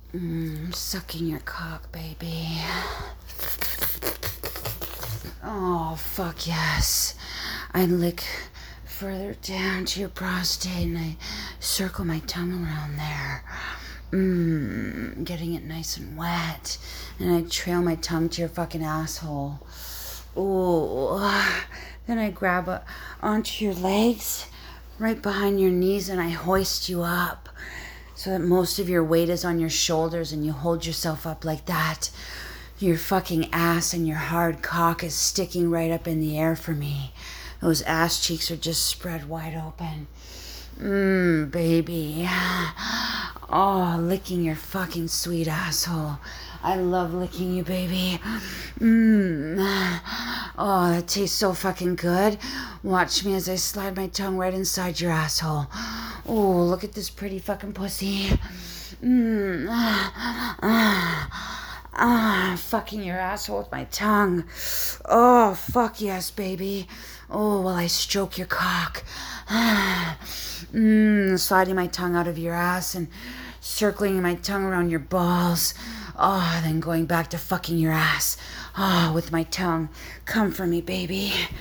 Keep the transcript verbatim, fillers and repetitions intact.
Mm, sucking your cock, baby. Oh, fuck yes. I lick further down to your prostate and I circle my tongue around there. Mmm, getting it nice and wet. And I trail my tongue to your fucking asshole. Ooh. Then I grab a, onto your legs, right behind your knees, and I hoist you up so that most of your weight is on your shoulders and you hold yourself up like that. Your fucking ass and your hard cock is sticking right up in the air for me. Those ass cheeks are just spread wide open. Mmm, baby. Oh, licking your fucking sweet asshole. I love licking you, baby. Mmm. Oh, that tastes so fucking good. Watch me as I slide my tongue right inside your asshole. Oh, look at this pretty fucking pussy. Mmm. Ah, fucking your asshole with my tongue. Oh, fuck yes, baby. Oh, while I stroke your cock. Mmm, sliding my tongue out of your ass and circling my tongue around your balls. Oh, then going back to fucking your ass. Oh, with my tongue. Come for me, baby.